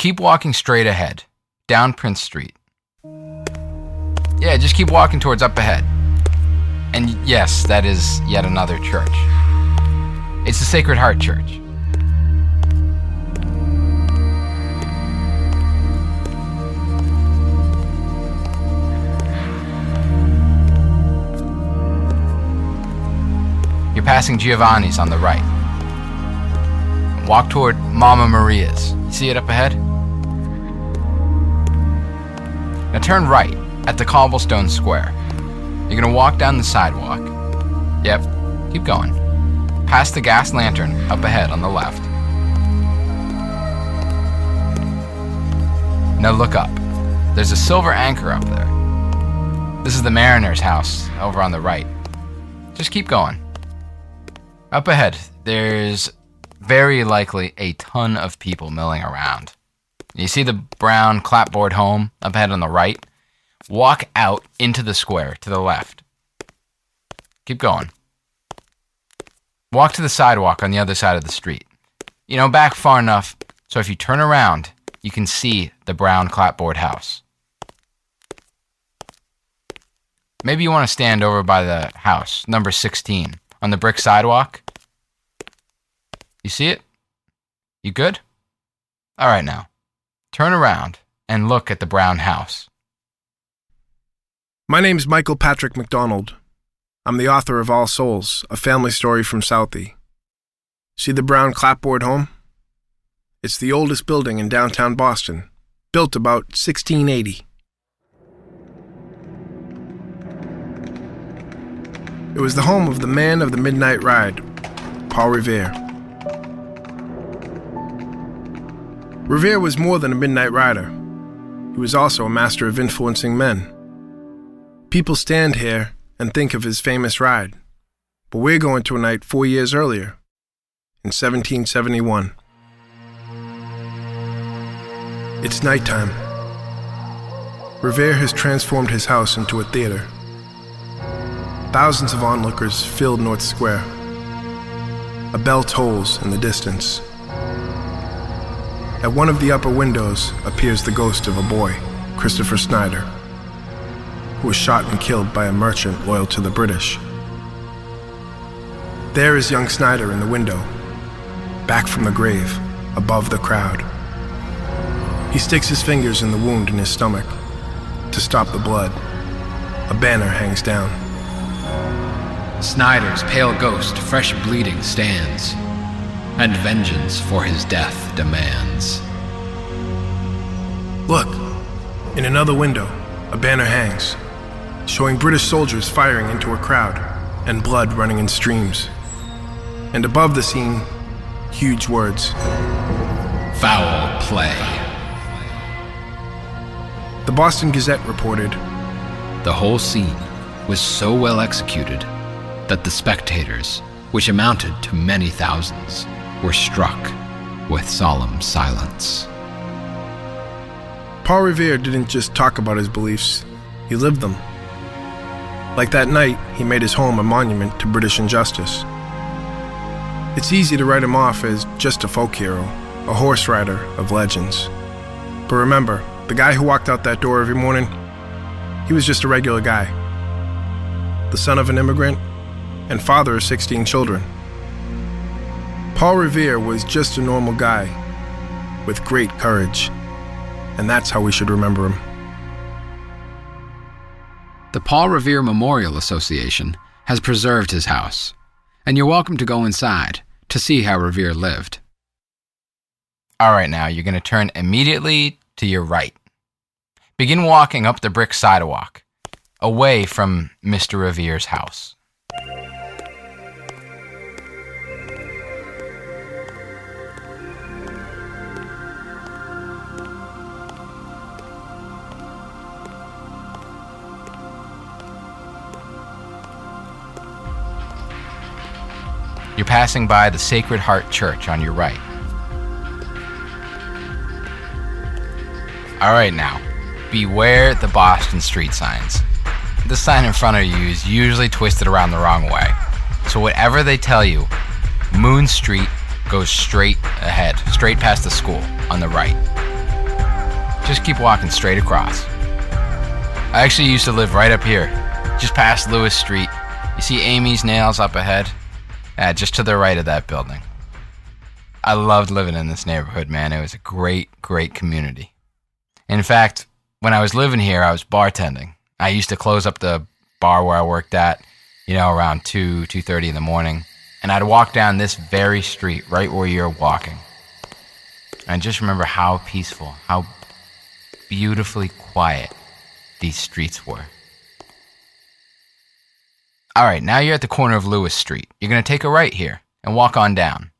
keep walking straight ahead, down Prince Street. Yeah, just keep walking towards up ahead. And yes, that is yet another church. It's the Sacred Heart Church. You're passing Giovanni's on the right. Walk toward Mama Maria's. See it up ahead? Now turn right at the cobblestone square. You're gonna walk down the sidewalk. Yep, keep going. Past the gas lantern up ahead on the left. Now look up. There's a silver anchor up there. This is the Mariner's house over on the right. Just keep going. Up ahead, there's very likely a ton of people milling around. You see the brown clapboard home up ahead on the right? Walk out into the square to the left. Keep going. Walk to the sidewalk on the other side of the street. Back far enough so if you turn around, you can see the brown clapboard house. Maybe you want to stand over by the house, number 16, on the brick sidewalk. You see it? You good? All right now. Turn around and look at the brown house. My name's Michael Patrick McDonald. I'm the author of All Souls, a family story from Southie. See the brown clapboard home? It's the oldest building in downtown Boston, built about 1680. It was the home of the man of the midnight ride, Paul Revere. Revere was more than a midnight rider. He was also a master of influencing men. People stand here and think of his famous ride, but we're going to a night 4 years earlier, in 1771. It's nighttime. Revere has transformed his house into a theater. Thousands of onlookers filled North Square. A bell tolls in the distance. At one of the upper windows appears the ghost of a boy, Christopher Snyder, who was shot and killed by a merchant loyal to the British. There is young Snyder in the window, back from the grave, above the crowd. He sticks his fingers in the wound in his stomach to stop the blood. A banner hangs down. Snyder's pale ghost, fresh bleeding, stands, and vengeance for his death demands. Look, in another window, a banner hangs, showing British soldiers firing into a crowd and blood running in streams. And above the scene, huge words. Foul play. The Boston Gazette reported, The whole scene was so well executed that the spectators, which amounted to many thousands, were struck with solemn silence. Paul Revere didn't just talk about his beliefs, he lived them. Like that night, he made his home a monument to British injustice. It's easy to write him off as just a folk hero, a horse rider of legends. But remember, the guy who walked out that door every morning, he was just a regular guy. The son of an immigrant and father of 16 children. Paul Revere was just a normal guy with great courage, and that's how we should remember him. The Paul Revere Memorial Association has preserved his house, and you're welcome to go inside to see how Revere lived. All right, now you're going to turn immediately to your right. Begin walking up the brick sidewalk, away from Mr. Revere's house. You're passing by the Sacred Heart Church on your right. All right, now, beware the Boston street signs. This sign in front of you is usually twisted around the wrong way. So whatever they tell you, Moon Street goes straight ahead, straight past the school on the right. Just keep walking straight across. I actually used to live right up here, just past Lewis Street. You see Amy's Nails up ahead? Yeah, just to the right of that building. I loved living in this neighborhood, man. It was a great, great community. In fact, when I was living here, I was bartending. I used to close up the bar where I worked at, around 2:30 in the morning. And I'd walk down this very street, right where you're walking. And I just remember how peaceful, how beautifully quiet these streets were. All right, now you're at the corner of Lewis Street. You're going to take a right here and walk on down.